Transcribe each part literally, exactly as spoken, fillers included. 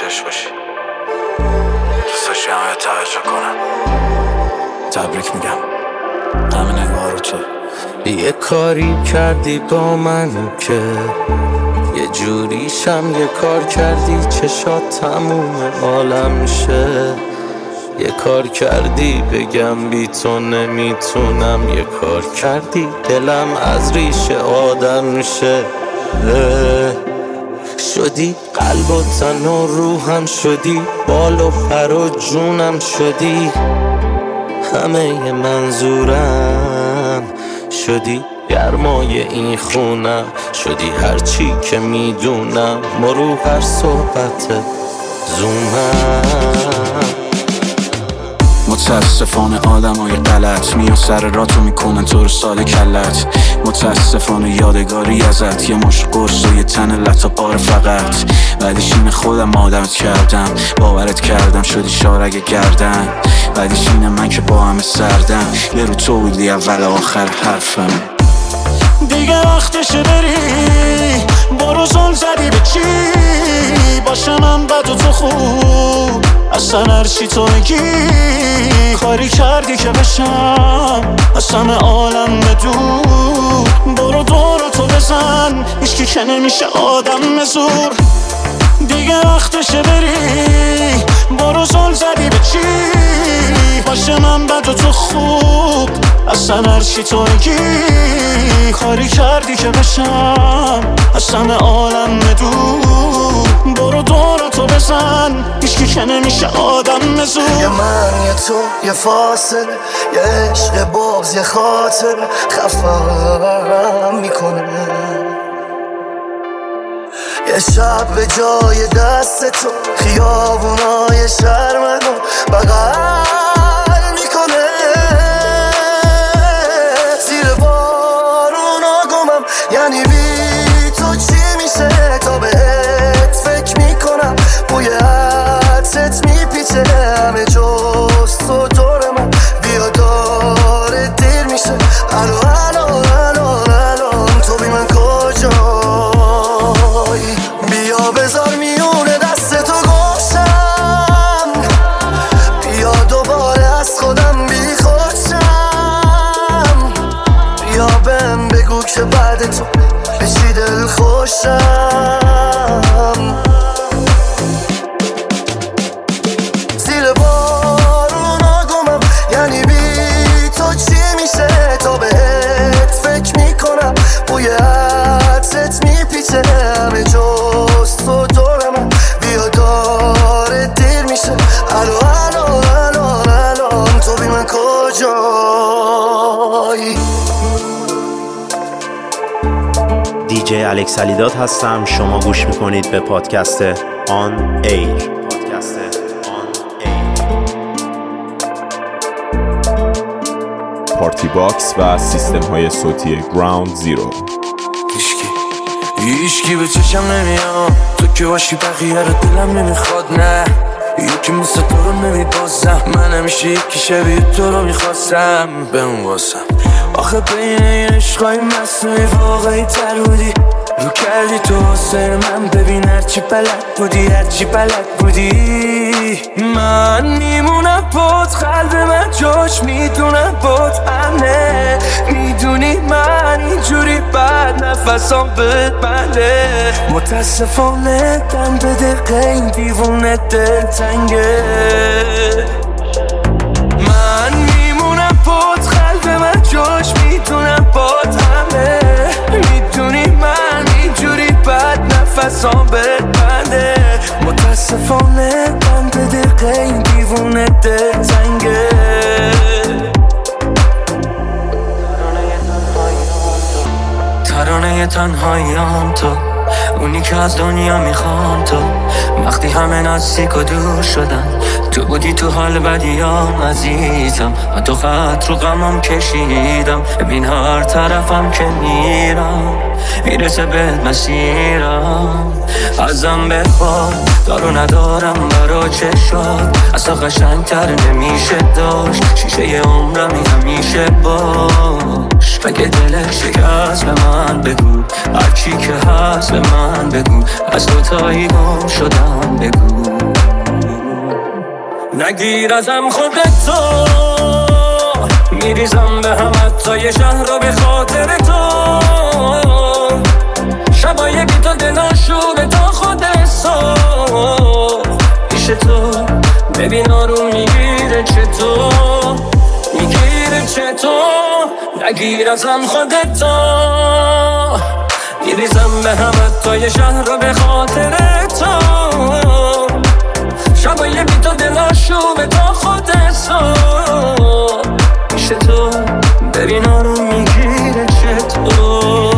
عاشقش باشی، دوست داشتی همه توجه کنم. تبریک میگم، همه نگاه رو تو. یه کاری کردی با من که یه جوریشم یه کار کردی چشات تموم عالم میشه. یه کار کردی بگم بی تو نمیتونم، یه کار کردی دلم از ریشه آدم میشه. شدی قلب و تن و روحم، شدی بال و پر و جونم، شدی همه ی منظورم، شدی گرمای این خونم، شدی هرچی که میدونم ما رو هر صحبت زومم. متاسفانه آدم های غلط میان سر راه تو میکنن تو رو ساده کلت. متاسفانه یادگاری ازت یه مشت قرص و یه تن لطا پاره فقط. بعدش اینه خودم آدمت کردم، باورت کردم شدی شارگ گردن. بعدش اینه من که با همه سردم، یه رو تو بودی اول آخر حرفم. دیگه وقتشه بری، برو زل زدی به چی؟ باشه من بد و تو خوب، اصلا هرچی تو میگی. کاری کردی که بشم از همه عالم بدور. برو دور تو بزن، هیچکی که نمیشه آدم زور. دیگه وقتشه بری، برو زل زدی به چی؟ باشه من بد و تو خوب، اصلا هرچی تو میگی. کاری کردی که بشم از همه عالم دور. برو دور تو بزن، هیچکی که نمیشه آدم زور. یه من یه تو یه فاصله، یه عشق بغض یه خاطر خفم میکنه. یه شب به جای دست تو خیابونای شهر منو بغل میکنه. زیر بارونا گمم، یعنی بی تو چی میشه؟ تا بهت فکر میکنم، بوی عطرت میپیچه همه جز تو دور من. بیا داره دیر میشه، الو الو الو الو تو بی من کجایی؟ بیا بذار میونه دست تو گوشم، بیا دوباره از خودم بی خودشم. بیا بهم بگو که بعد تو به چی دل خوشم. زیر بارونا گمم، یعنی بی تو چی میشه؟ تا بهت فکر میکنم، بوی عطرت میپیچه همه جز تو دور من. بیا داره دیر میشه، الو الو الو الو تو بی من کجایی؟ دیجی الکس علیداد هستم، شما گوش میکنید به پادکست آن ایر. پادکست آن ایر. پارتی باکس و سیستم های صوتی گراوند زیرو. هیشکی هیشکی به چشم نمیام، تو که باشی بقیه رو دلم نمیخواد. نه یکی مثل تو رو نمیبازم، من همیشه یکی شبیه تو رو میخواستم بهم واسم. آخه بین این عشقای مصنوعی واقعی تر بودی، رو کردی تو واسه من. ببین هرچی بلد بودی، هرچی بلد بودی. من میمونم بات، قلب من جاش میدونم بات امنه. میدونی من اینجوری بد نفسام ببنده. متاسفانه دم به دقیقه این دیوونه دل تنگه. من میمونم بات، قلب من جاش میدونم بات همه. میدونی من اینجوری بد نفسام ببنده. متاسفانه دم به دقیقه این دیوونه دل تنگه. ترانه تنهاییام تو، اونی که از دنیا میخوام تو. وقتی همه نزدیک و دور شدن، تو بودی تو حال بدیام عزیزم. من تو خط رو غمم کشیدم، ببین هر طرفم که میرم میرسه به مسیرم. ازم بخواد دارو ندارم برا چشات، اصلا قشنگ تر نمیشه داشت. شیشه عمرمی همیشه باش، مگه دلت شکست به من بگو، هرچی که هست به من بگو، از دوتایی گم شدم بگو. نگیر ازم خودتو، میریزم به هم حتی یه شهر رو به خاطر تو. شبای بی تو دلاشوبه تا خود صبح پیش تو، ببین آروم میگیره چطور، میگیره چطور. نگیر ازم خودتو، میریزم به هم حتی یه شهر رو به خاطر تو. شبای بی تو دلاشوبه تا خود صبح پیش تو، ببین آروم میگیره چطور.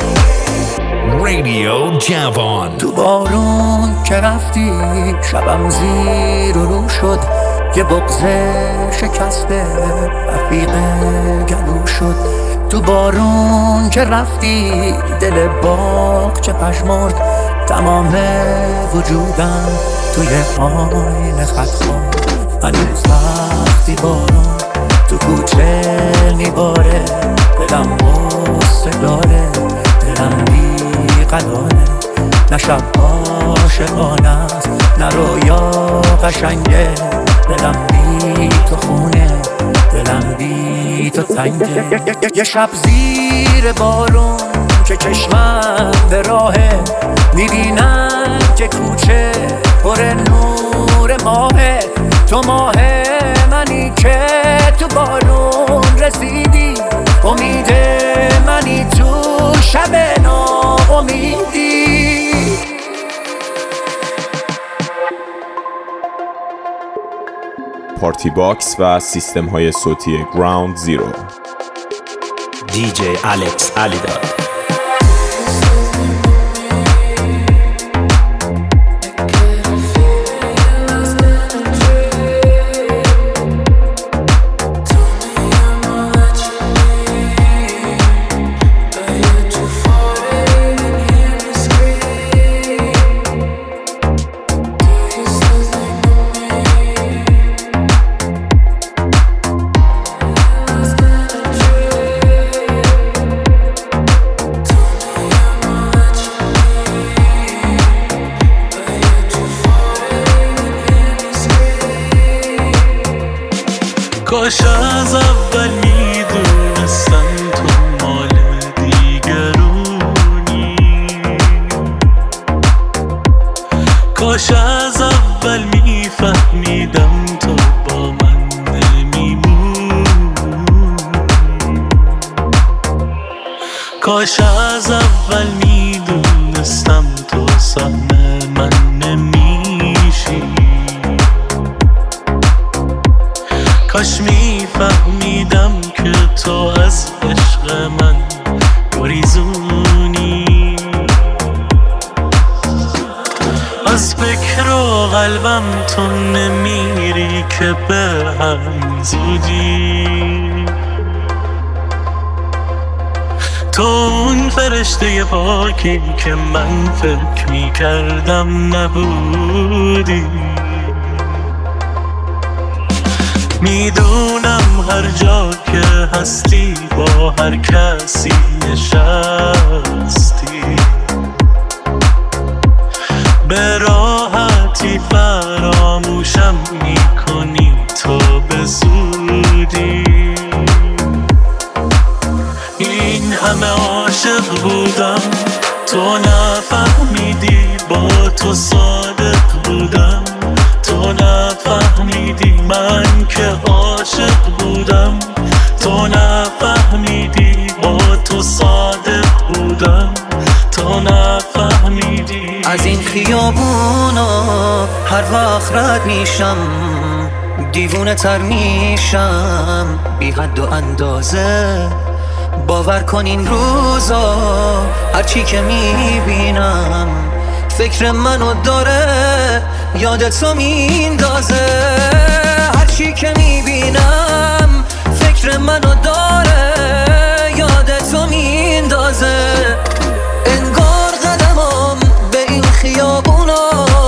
رادیو جوان. تو بارون که رفتی شبم زیر و رو شد، یه بغضه شکسته رفیق گلو شد. تو بارون که رفتی دل باغ چه پشمرد، تمام وجودم توی آینه خط خورد. هنوز وقتی بارون تو کوچه میباره، دلم غصه داره، دلم بی قراره. نه شب عاشقانه است نه رویا قشنگه، دلم بی تو خونه، دلم بی تو تنگه. یه شب زیر بارون که چشمم به راهه، میبینم که کوچه پر نور ماهه. تو ماه منی که تو بارون رسیدی، امید منی تو شب ناامیدی. پارتی باکس و سیستم های صوتی گراوند زیرو. دی جی الکس علیداد. کاش از اول میدونستم تو مال دیگرونی، کاش از اول میفهمیدم تو با من نمیمونی، کاش از اول میدونستم تو سهم من نمیشی، کاش میفهمیدم که تو از عشق من گریزونی. از فکر و قلبم تو نمیری که به هم زودی، تو اون فرشته پاکی که من فکر میکردم نبودی. میدونم هر جا که هستی با هر کسی نشستی، به راحتی فراموشم میکنی تو به زودی. این همه عاشق بودم تو نفهمیدی، با تو صادق بودم تو نفهمیدی، من که عاشق بودم تو نفهمیدی، با تو صادق بودم تو نفهمیدی. از این خیابونا هر وقت رد میشم دیوونه تر میشم بی حد و اندازه. باور کن این روزا هرچی که میبینم فکر منو داره یادتو میندازه. هرچی که میبینم فکر منو داره یادتو میندازه. انگار قدمم به این خیابونا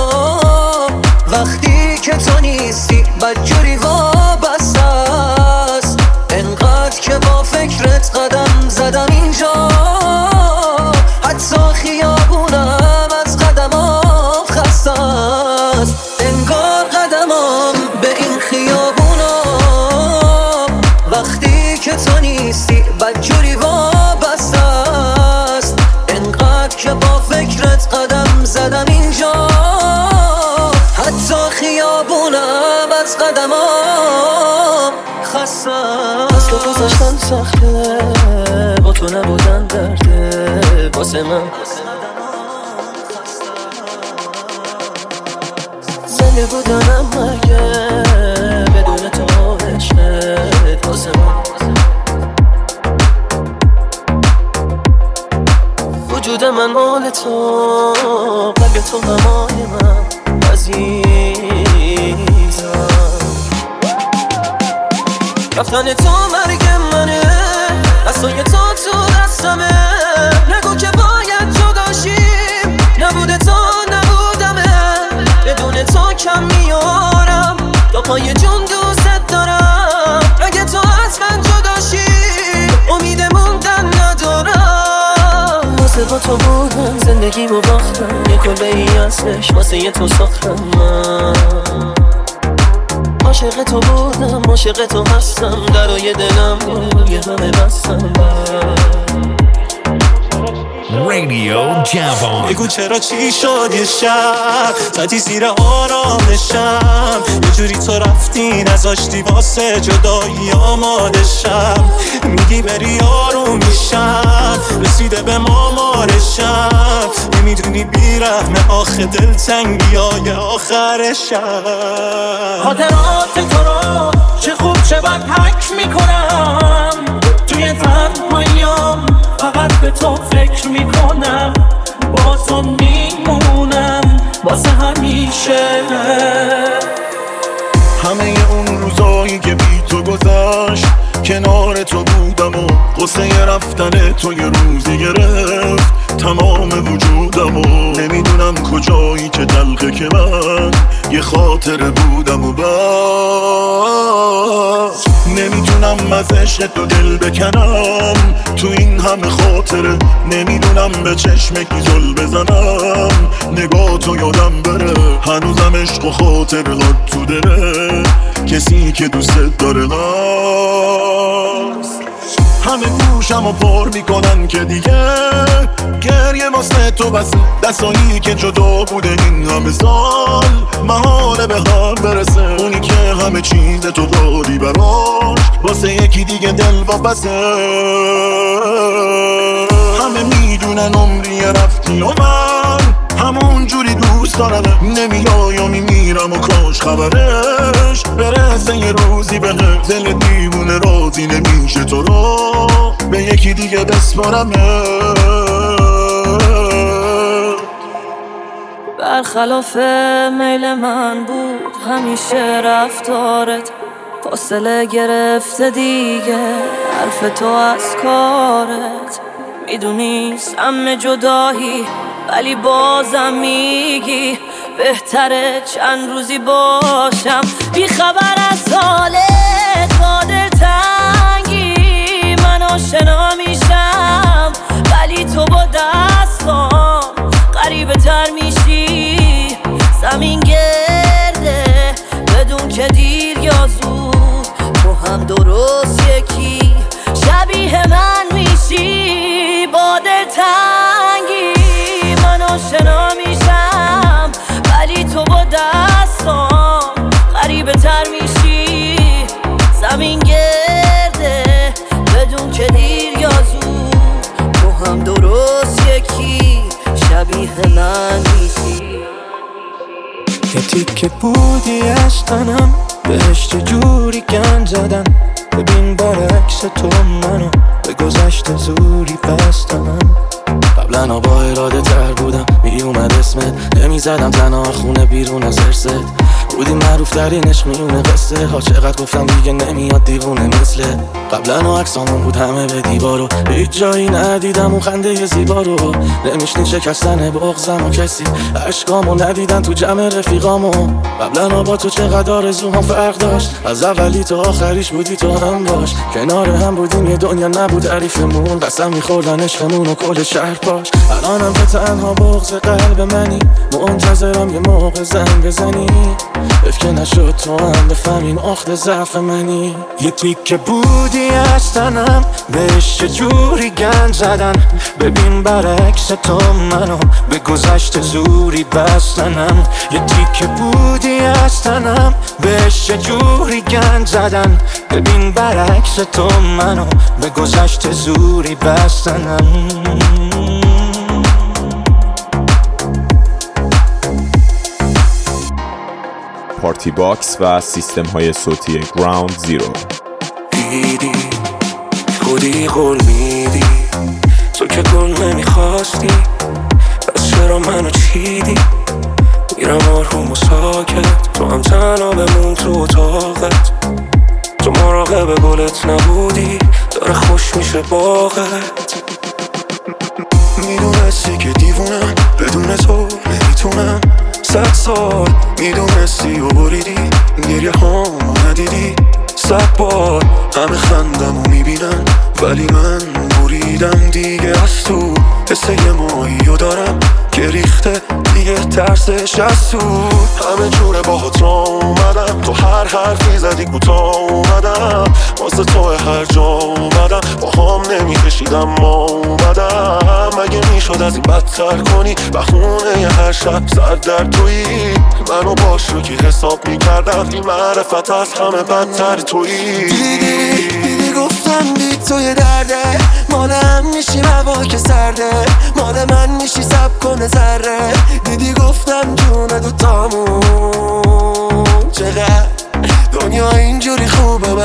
وقتی که تو نیستی بدجوری وابسته است. انقدر که با فکرت قدم از تو گذاشتن سخته، با تو نبودن درده واسه من. زنده بودنم مگه بدون تو عشقت واسه من. وجود من مال تو، قلب تو غمای من عزیزم. رفتن تو مرگ منه، دستای تو تو دستمه. نگو که باید جداشیم، نبوده تو نبودمه. بدون تو کم میارم، تا پای جون دوست دارم. اگه تو از من جداشی، امید موندن ندارم. واسه با تو بودم زندگیمو باختم، یه کلبه ای ازش واسه یه تو ساختم. من عاشق تو بودم، عاشق تو هستم. درای دلم یه همه بستم. رادیو جوان. بگو چرا چی شد یه شب زدی زیر آرامشم، یه جوری تو رفتی نذاشتی واسه جدایی آمادشم. میگی بری آروم میشم، رسیده به مامارشم. نمیدونی بیرحمه آخه دلتنگی های آخرشم. خاطرات تو رو چه خوب چه بد حک میکنم. توی تنهاییام فقط به تو فکر میکنم. با تو میمونم واسه همیشه. همه اون روزایی که بی تو گذشت، کنار تو بودم و قصه رفتن تو یه روزی گرفت تمام وجودم. و نمیدونم کجایی که دلقه که من یه خاطره بودم. و بس نمیتونم از عشق تو دل بکنم، تو این همه خاطره. نمیدونم به چشمکی زل بزنم، نگاه تو یادم بره. هنوزم عشق و خاطره هات تو دله، کسی که دوست داره هست. همه گوشم رو پر میکنن که دیگه گریه واسه تو بسه. دستایی که جدا بوده این همه سال محاله به هم برسه. اونی که همه چیز تو داری براش، واسه یکی دیگه دل واپسه. همه میدونن عمری رفتی و من همون جوری دوست دارم. نمیای و میمیرم و کاش خبرش برسه یه روزی به هم. دل دیوونه راضی نمیشه تو رو به یکی دیگه بسپارم. برخلاف میل من بود همیشه رفتارت، فاصله گرفته دیگه حرف تو از کارت. میدونی سم جدایی ولی بازم میگی بهتره چند روزی باشم بی خبر از حالت. با دلتنگی من آشنا میشم، ولی تو با دستام قریبه تر میشی. زمین گرده بدون که دیر یا زود، تو هم درست یکی شبیه من میشی. با دلتنگی من آشنا میشم، ولی تو با دستام قریبه تر میشی. زمین گرده بدون که دیر یا زود، تو هم درست یکی شبیه من میشی. یه تیکه بودی عشقنم، بهش چه جوری گند زدن. ببین برعکس تو منو به گذشت زوری بستم. قبلا با اراده تر بودم، می اومد اسمت نمی زدم تنها خونه بیرون از ارست. بودی معروف ترین عشق میونه قصه ها، چقدر گفتم دیگه نمیاد دیوونه مثله. قبلا عکسامون بود همه به دیوارو، هیچ جایی ندیدم اون خنده زیبا رو. نمیشنی شکستن بغضم و کسی عشقامو ندیدن تو جمع رفیقامو. قبلا با تو چقدر آرزوام فرق داشت، از اولی تا آخریش بودی تو هم باش. کنار هم بودیم یه دنیا نبود تعریفمون، قسم میخوردن عشقمون و کل شهر پاش. الانم که تنها بغض قلب منی، منتظرم یه موقع زنگ بزنی. اف که نشد تو هم بفهمین اخت ضعف منی. یه تیکه بودی بودی هستنم بهش چجوری گند زدن. ببین برعکس تو منو به گذشت زوری بستنم. یه تیکه بودی هستنم بهش چجوری گند زدن. ببین برعکس تو منو به گذشت زوری بستنم. پارتی باکس و سیستم های صوتی گراوند زیرو. دیدی خودی قول میدی تو که گل نمیخواستی، پس چرا منو چیدی؟ میرم آروم و ساکت، تو هم تنها بمون تو اتاقت. تو مراقب گلت نبودی، داره خوش میشه باغت. میدونستی که دیوونم، بدون تو نمیتونم. صد سال میدونستی و بریدی، گریه هامو ندیدی. صد بار همه خندمو میبینن، ولی من بریدم دیگه از تو. حس یه ماهیو دارم که ریخته دیگه ترسش از تو. همه جوره باهات را اومدم، تو هر حرفی زدی کوتاه اومدم. واسه تو هر جا اومدم با هم نمیکشیدم ما اومدم. مگه میشد از این بدتر کنی؟ بخونه یه هر شب سر در تویی. منو باش رو که حساب میکردم، این معرفت از همه بدتر تویی. دیدی دیدی گفتم بی تو یه درده، مال هم میشی هوا که سرده، مال من میشی سب کنه ذره. دیدی گفتم جون دوتامون چقدر دنیا اینجوری خوبه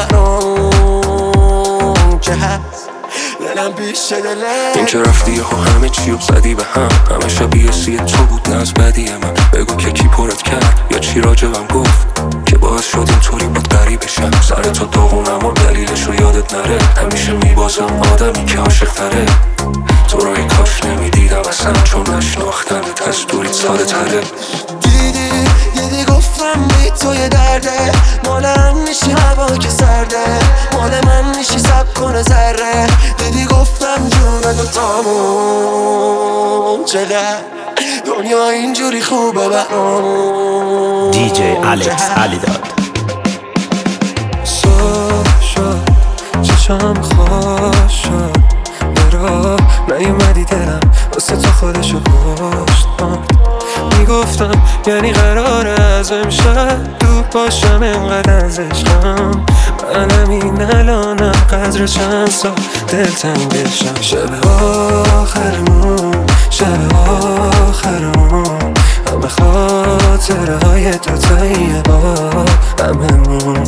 برام که هست دلم پیش دلم. این که رفتی یهو همه چیو زدی به هم، همه شبیه سی تو بود نه از بدی من. بگو که کی پرت کرد یا چی راجبم گفت که باعث شد اینطوری باد غریبشم. سر تو داغونم و دلیلشو یادت نره، همیشه میبازم آدمی که عاشق تره. تو رو ای کاش نمیدیدم اصلا، چون نشناختنت از دوریت ساده تره. دیدی دیدی گفتم بی تو یه درده، مال هم میشی هوا که سرده، مال من میشی سب کنه ذره. دیدی گفتم جون دوتامون چقدر دنیا اینجوری خوبه برام. دی جی الکس علیداد. صبح شد چشم خوش شد، برا نیومدی دلم واسه تو خودشو پشت ماند. میگفتم یعنی قراره از امشب دور باشم، انقدر از عشقم منم این الانم قدر چند سال دلتنگشم. شب آخرمون شب آخرمون همه خاطره های دوتایی با هممون.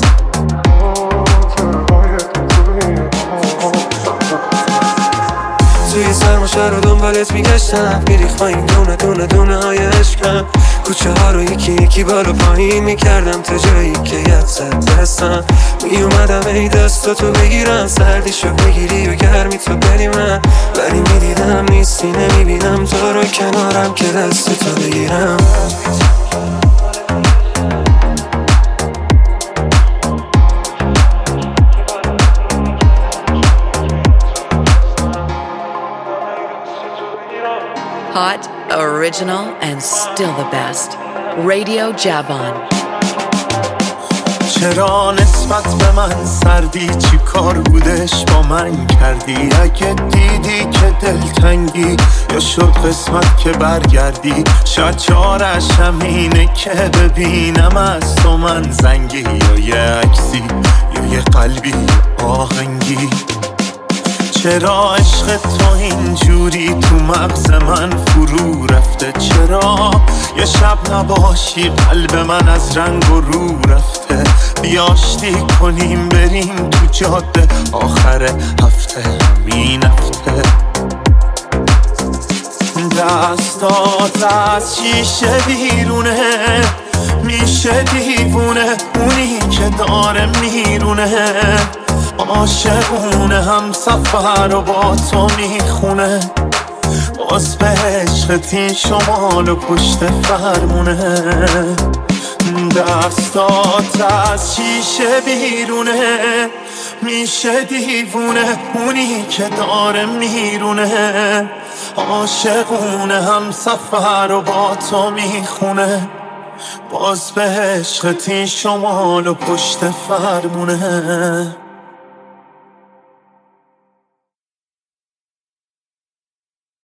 توی سرماشه رو دنبالت میگشتم، میریخ پایین دونه دونه دونه های عشقم. کوچه ها رو یکی یکی بالا پایین میکردم تا جایی که یاد زد دستم. میومدم ای دستاتو بگیرم، سردیشو بگیری و گرمی تو بری من. ولی میدیدم نیستی، نمیبینم تو رو کنارم که دستتو بگیرم. Hot, original, and still the best. Radio Javon. چرا نسبت به من سردی؟ چی کار بودش با من کردی؟ اگه دیدی که دلتنگی یا شد قسمت که برگردی، شاید چارش همینه که ببینم از تو من زنگی، یا یه عکسی یا یه قلبی آهنگی. چرا عشق تو اینجوری تو مغز من فرو رفته؟ چرا یه شب نباشی قلب من از رنگ و رو رفته؟ بیاشتی کنیم بریم تو جاده آخر هفته، همین هفته. دستات از شیشه بیرونه، میشه دیوونه اونی که داره میرونه. عاشقونه هم سفر و با تو میخونه، باز به عشقت این شمال و پشت فرمونه. دستات از شیشه بیرونه، میشه دیوونه اونی که داره میرونه. عاشقونه هم سفر و با تو میخونه، باز به عشقت این شمال و پشت فرمونه.